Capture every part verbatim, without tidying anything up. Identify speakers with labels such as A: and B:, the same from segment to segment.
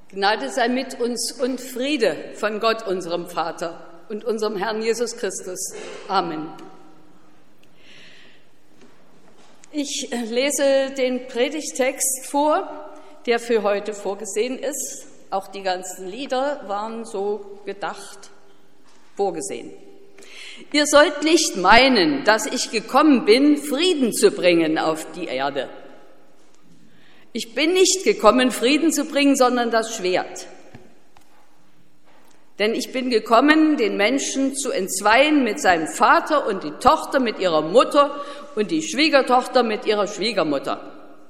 A: Gnade sei mit uns und Friede von Gott, unserem Vater und unserem Herrn Jesus Christus. Amen. Ich lese den Predigtext vor, der für heute vorgesehen ist. Auch die ganzen Lieder waren so gedacht, vorgesehen. Ihr sollt nicht meinen, dass ich gekommen bin, Frieden zu bringen auf die Erde. Ich bin nicht gekommen, Frieden zu bringen, sondern das Schwert. Denn ich bin gekommen, den Menschen zu entzweien mit seinem Vater und die Tochter mit ihrer Mutter und die Schwiegertochter mit ihrer Schwiegermutter.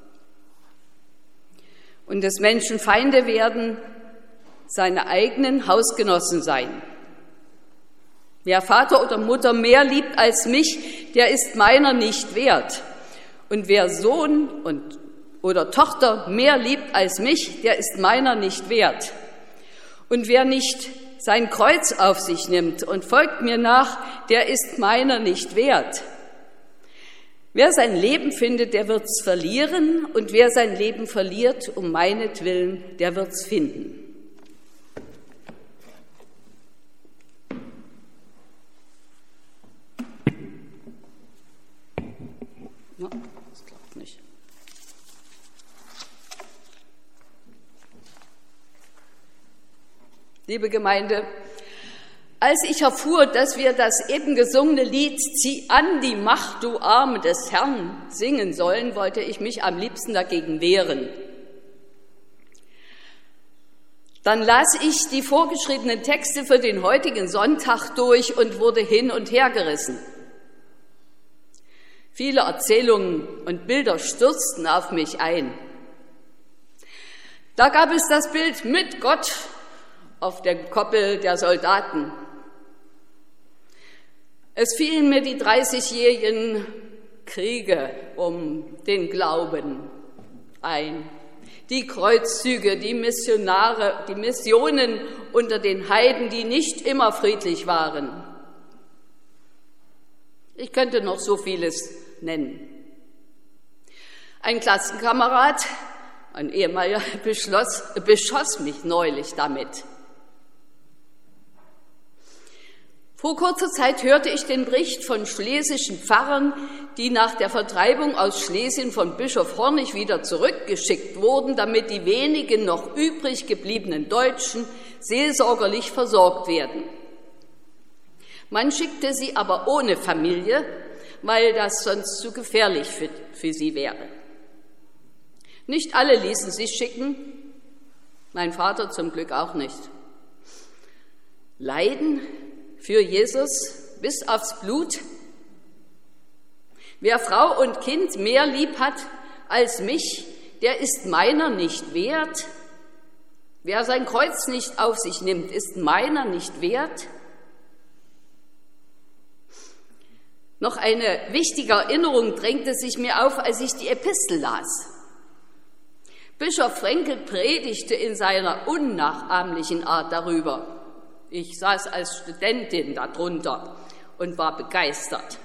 A: Und des Menschen Feinde werden seine eigenen Hausgenossen sein. Wer Vater oder Mutter mehr liebt als mich, der ist meiner nicht wert. Und wer Sohn und oder Tochter mehr liebt als mich, der ist meiner nicht wert. Und wer nicht sein Kreuz auf sich nimmt und folgt mir nach, der ist meiner nicht wert. Wer sein Leben findet, der wird's verlieren, und wer sein Leben verliert, um meinetwillen, der wird's finden. Ja, das klappt nicht. Liebe Gemeinde, als ich erfuhr, dass wir das eben gesungene Lied »Zieh an die Macht, du Arme des Herrn« singen sollen, wollte ich mich am liebsten dagegen wehren. Dann las ich die vorgeschriebenen Texte für den heutigen Sonntag durch und wurde hin und her gerissen. Viele Erzählungen und Bilder stürzten auf mich ein. Da gab es das Bild mit Gott auf der Koppel der Soldaten. Es fielen mir die dreißigjährigen Kriege um den Glauben ein, die Kreuzzüge, die Missionare, die Missionen unter den Heiden, die nicht immer friedlich waren. Ich könnte noch so vieles nennen. Ein Klassenkamerad, ein ehemaliger, beschloss, beschoss mich neulich damit. Vor kurzer Zeit hörte ich den Bericht von schlesischen Pfarrern, die nach der Vertreibung aus Schlesien von Bischof Hornig wieder zurückgeschickt wurden, damit die wenigen noch übrig gebliebenen Deutschen seelsorgerlich versorgt werden. Man schickte sie aber ohne Familie, weil das sonst zu gefährlich für, für sie wäre. Nicht alle ließen sich schicken, mein Vater zum Glück auch nicht. Leiden für Jesus bis aufs Blut. Wer Frau und Kind mehr lieb hat als mich, der ist meiner nicht wert. Wer sein Kreuz nicht auf sich nimmt, ist meiner nicht wert. Noch eine wichtige Erinnerung drängte sich mir auf, als ich die Epistel las. Bischof Frenkel predigte in seiner unnachahmlichen Art darüber. Ich saß als Studentin darunter und war begeistert.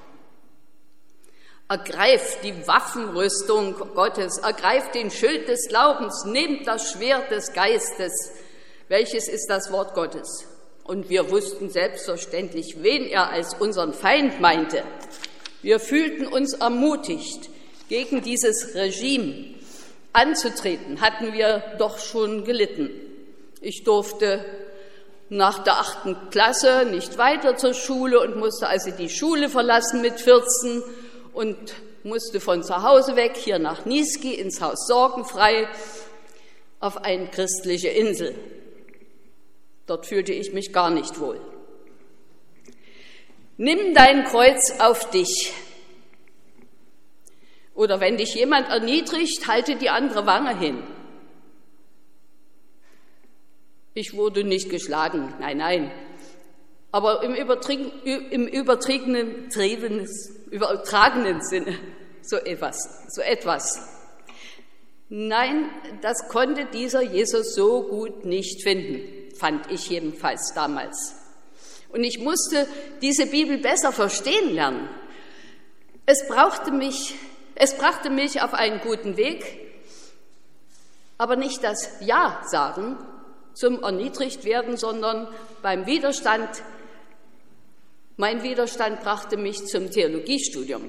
A: Ergreift die Waffenrüstung Gottes, ergreift den Schild des Glaubens, nehmt das Schwert des Geistes, welches ist das Wort Gottes. Und wir wussten selbstverständlich, wen er als unseren Feind meinte. Wir fühlten uns ermutigt, gegen dieses Regime anzutreten, hatten wir doch schon gelitten. Ich durfte nach der achten Klasse nicht weiter zur Schule und musste also die Schule verlassen mit vierzehn und musste von zu Hause weg hier nach Niesky ins Haus Sorgenfrei auf eine christliche Insel. Dort fühlte ich mich gar nicht wohl. Nimm dein Kreuz auf dich. Oder wenn dich jemand erniedrigt, halte die andere Wange hin. Ich wurde nicht geschlagen, nein, nein. Aber im übertragenen, im übertragenen, übertragenen Sinne so etwas, so etwas. Nein, das konnte dieser Jesus so gut nicht finden, fand ich jedenfalls damals. Und ich musste diese Bibel besser verstehen lernen. Es brauchte mich, es brachte mich auf einen guten Weg. Aber nicht das Ja sagen zum Erniedrigtwerden, sondern beim Widerstand. Mein Widerstand brachte mich zum Theologiestudium.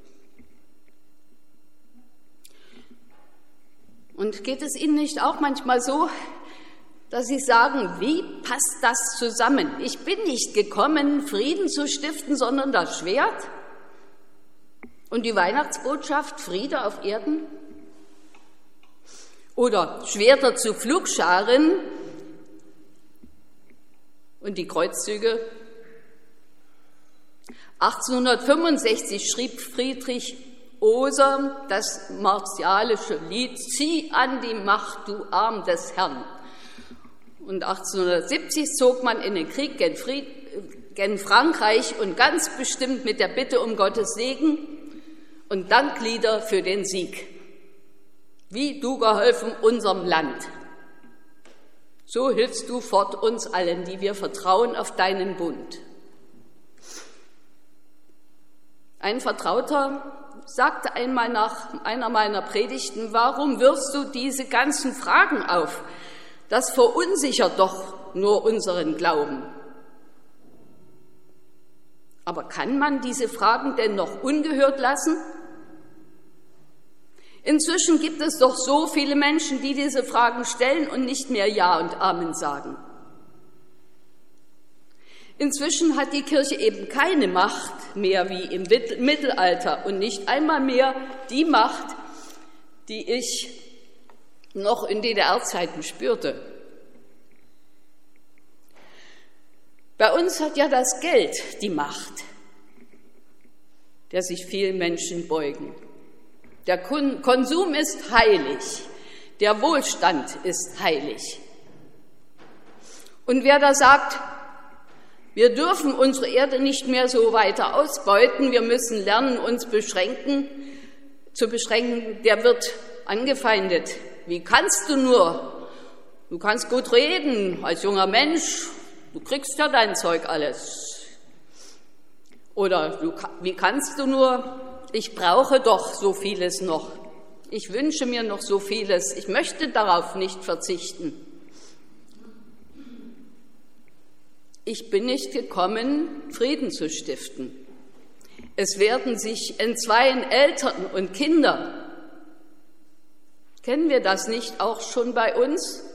A: Und geht es Ihnen nicht auch manchmal so, dass Sie sagen, wie passt das zusammen? Ich bin nicht gekommen, Frieden zu stiften, sondern das Schwert? Und die Weihnachtsbotschaft, Friede auf Erden? Oder Schwerter zu Pflugscharen und die Kreuzzüge? achtzehnhundertfünfundsechzig schrieb Friedrich Oser das martialische Lied Zieh an die Macht, du Arm des Herrn. Und achtzehnhundertsiebzig zog man in den Krieg gen, Fried, gen Frankreich und ganz bestimmt mit der Bitte um Gottes Segen und Danklieder für den Sieg. Wie du geholfen unserem Land. So hilfst du fort uns allen, die wir vertrauen auf deinen Bund. Ein Vertrauter sagte einmal nach einer meiner Predigten, warum wirfst du diese ganzen Fragen auf? Das verunsichert doch nur unseren Glauben. Aber kann man diese Fragen denn noch ungehört lassen? Inzwischen gibt es doch so viele Menschen, die diese Fragen stellen und nicht mehr Ja und Amen sagen. Inzwischen hat die Kirche eben keine Macht mehr wie im Mittelalter und nicht einmal mehr die Macht, die ich noch in D D R-Zeiten spürte. Bei uns hat ja das Geld die Macht, der sich vielen Menschen beugen. Der Konsum ist heilig, der Wohlstand ist heilig. Und wer da sagt, wir dürfen unsere Erde nicht mehr so weiter ausbeuten, wir müssen lernen, uns beschränken, zu beschränken, der wird angefeindet. Wie kannst du nur? Du kannst gut reden als junger Mensch, du kriegst ja dein Zeug alles. Oder du, wie kannst du nur? Ich brauche doch so vieles noch. Ich wünsche mir noch so vieles. Ich möchte darauf nicht verzichten. Ich bin nicht gekommen, Frieden zu stiften. Es werden sich entzweien Eltern und Kinder. Kennen wir das nicht auch schon bei uns?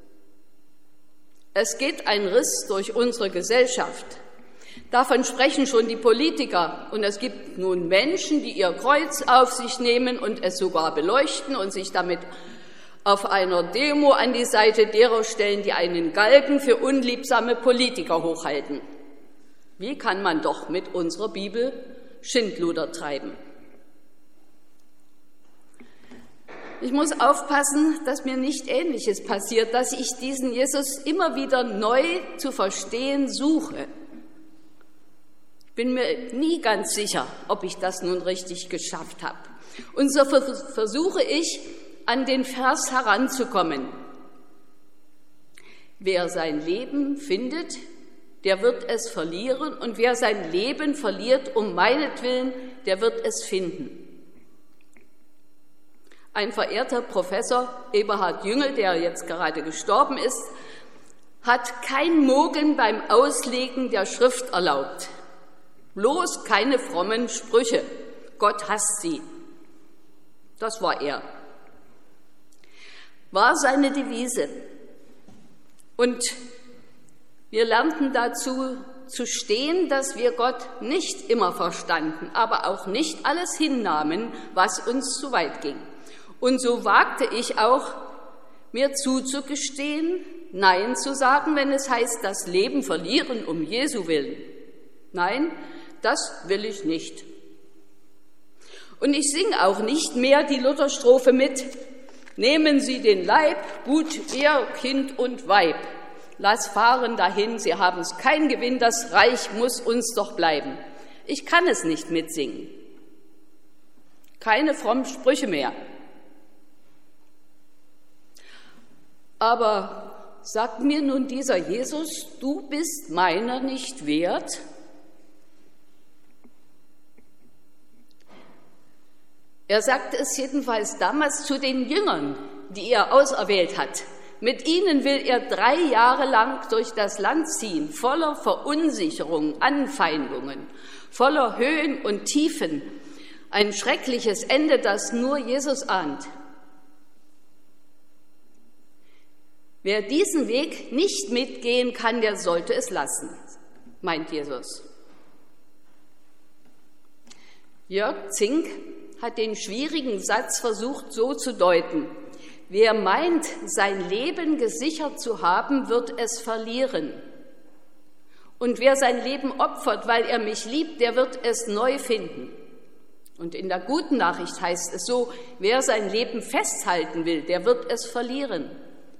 A: Es geht ein Riss durch unsere Gesellschaft. Davon sprechen schon die Politiker. Und es gibt nun Menschen, die ihr Kreuz auf sich nehmen und es sogar beleuchten und sich damit auf einer Demo an die Seite derer stellen, die einen Galgen für unliebsame Politiker hochhalten. Wie kann man doch mit unserer Bibel Schindluder treiben? Ich muss aufpassen, dass mir nicht Ähnliches passiert, dass ich diesen Jesus immer wieder neu zu verstehen suche. Ich bin mir nie ganz sicher, ob ich das nun richtig geschafft habe. Und so versuche ich, an den Vers heranzukommen. Wer sein Leben findet, der wird es verlieren, und wer sein Leben verliert um meinetwillen, der wird es finden. Ein verehrter Professor, Eberhard Jüngel, der jetzt gerade gestorben ist, hat kein Mogeln beim Auslegen der Schrift erlaubt. Bloß keine frommen Sprüche. Gott hasst sie. Das war er. War seine Devise. Und wir lernten dazu zu stehen, dass wir Gott nicht immer verstanden, aber auch nicht alles hinnahmen, was uns zu weit ging. Und so wagte ich auch, mir zuzugestehen, Nein zu sagen, wenn es heißt, das Leben verlieren um Jesu willen. Nein, das will ich nicht. Und ich singe auch nicht mehr die Lutherstrophe mit: Nehmen Sie den Leib, gut Ehr, Kind und Weib. Lass fahren dahin, sie haben's kein Gewinn, das Reich muss uns doch bleiben. Ich kann es nicht mitsingen. Keine frommen Sprüche mehr. Aber sagt mir nun dieser Jesus, du bist meiner nicht wert? Er sagte es jedenfalls damals zu den Jüngern, die er auserwählt hat. Mit ihnen will er drei Jahre lang durch das Land ziehen, voller Verunsicherung, Anfeindungen, voller Höhen und Tiefen. Ein schreckliches Ende, das nur Jesus ahnt. Wer diesen Weg nicht mitgehen kann, der sollte es lassen, meint Jesus. Jörg Zink hat den schwierigen Satz versucht so zu deuten: Wer meint, sein Leben gesichert zu haben, wird es verlieren. Und wer sein Leben opfert, weil er mich liebt, der wird es neu finden. Und in der guten Nachricht heißt es so: Wer sein Leben festhalten will, der wird es verlieren.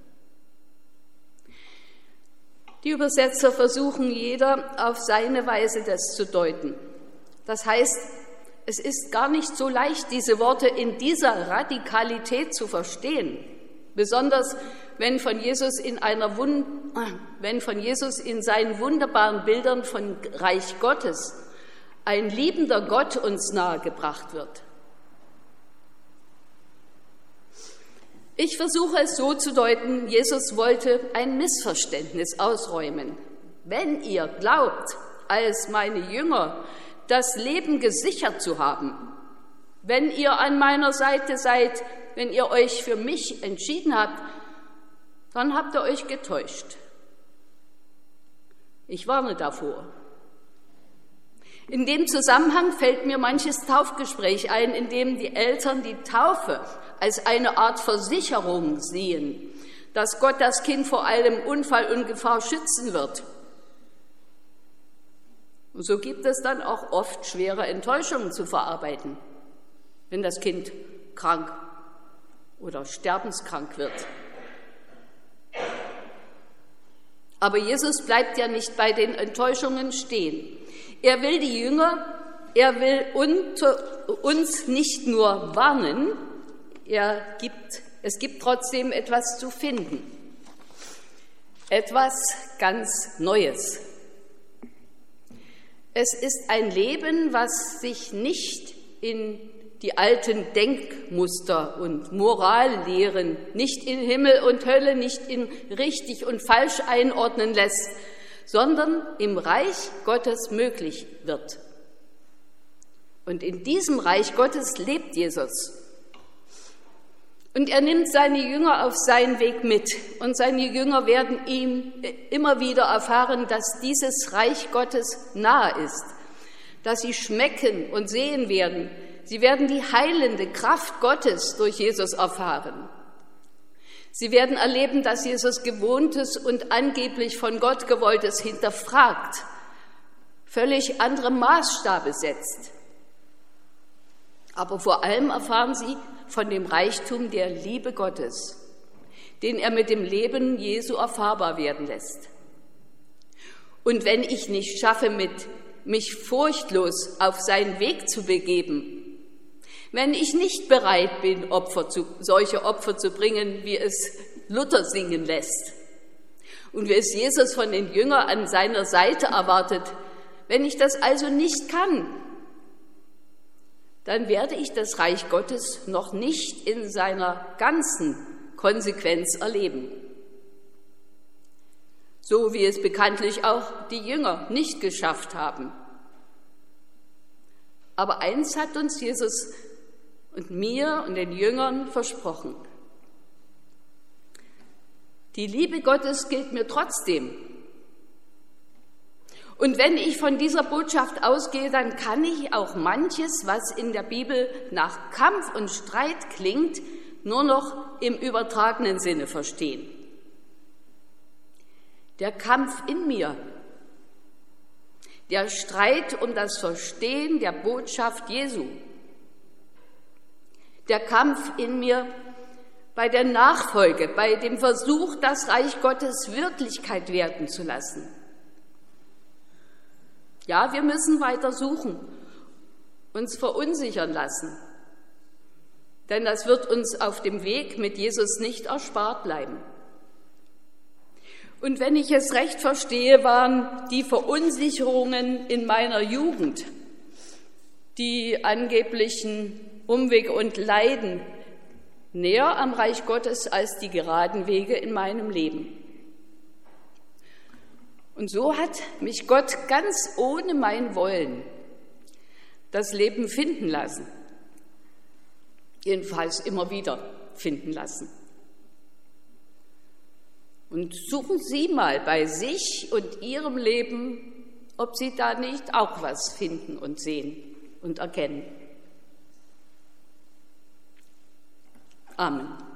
A: Die Übersetzer versuchen jeder auf seine Weise das zu deuten. Das heißt, es ist gar nicht so leicht, diese Worte in dieser Radikalität zu verstehen, besonders wenn von Jesus in einer Wund- wenn von Jesus in seinen wunderbaren Bildern von Reich Gottes ein liebender Gott uns nahegebracht wird. Ich versuche es so zu deuten: Jesus wollte ein Missverständnis ausräumen. Wenn ihr glaubt, als meine Jünger das Leben gesichert zu haben, wenn ihr an meiner Seite seid, wenn ihr euch für mich entschieden habt, dann habt ihr euch getäuscht. Ich warne davor. In dem Zusammenhang fällt mir manches Taufgespräch ein, in dem die Eltern die Taufe als eine Art Versicherung sehen, dass Gott das Kind vor allem Unfall und Gefahr schützen wird. Und so gibt es dann auch oft schwere Enttäuschungen zu verarbeiten, wenn das Kind krank oder sterbenskrank wird. Aber Jesus bleibt ja nicht bei den Enttäuschungen stehen. Er will die Jünger, er will uns nicht nur warnen, er gibt, es gibt trotzdem etwas zu finden. Etwas ganz Neues. Es ist ein Leben, was sich nicht in die alten Denkmuster und Morallehren, nicht in Himmel und Hölle, nicht in richtig und falsch einordnen lässt, sondern im Reich Gottes möglich wird. Und in diesem Reich Gottes lebt Jesus. Und er nimmt seine Jünger auf seinen Weg mit. Und seine Jünger werden ihm immer wieder erfahren, dass dieses Reich Gottes nahe ist, dass sie schmecken und sehen werden. Sie werden die heilende Kraft Gottes durch Jesus erfahren. Sie werden erleben, dass Jesus Gewohntes und angeblich von Gott Gewolltes hinterfragt, völlig andere Maßstabe setzt. Aber vor allem erfahren sie von dem Reichtum der Liebe Gottes, den er mit dem Leben Jesu erfahrbar werden lässt. Und wenn ich nicht schaffe, mit mich furchtlos auf seinen Weg zu begeben, wenn ich nicht bereit bin, Opfer zu, solche Opfer zu bringen, wie es Luther singen lässt und wie es Jesus von den Jüngern an seiner Seite erwartet, wenn ich das also nicht kann, dann werde ich das Reich Gottes noch nicht in seiner ganzen Konsequenz erleben. So wie es bekanntlich auch die Jünger nicht geschafft haben. Aber eins hat uns Jesus und mir und den Jüngern versprochen: Die Liebe Gottes gilt mir trotzdem. Und wenn ich von dieser Botschaft ausgehe, dann kann ich auch manches, was in der Bibel nach Kampf und Streit klingt, nur noch im übertragenen Sinne verstehen. Der Kampf in mir, der Streit um das Verstehen der Botschaft Jesu, der Kampf in mir bei der Nachfolge, bei dem Versuch, das Reich Gottes Wirklichkeit werden zu lassen. Ja, wir müssen weiter suchen, uns verunsichern lassen, denn das wird uns auf dem Weg mit Jesus nicht erspart bleiben. Und wenn ich es recht verstehe, waren die Verunsicherungen in meiner Jugend, die angeblichen Umwege und Leiden näher am Reich Gottes als die geraden Wege in meinem Leben. Und so hat mich Gott ganz ohne mein Wollen das Leben finden lassen. Jedenfalls immer wieder finden lassen. Und suchen Sie mal bei sich und Ihrem Leben, ob Sie da nicht auch was finden und sehen und erkennen. Amen.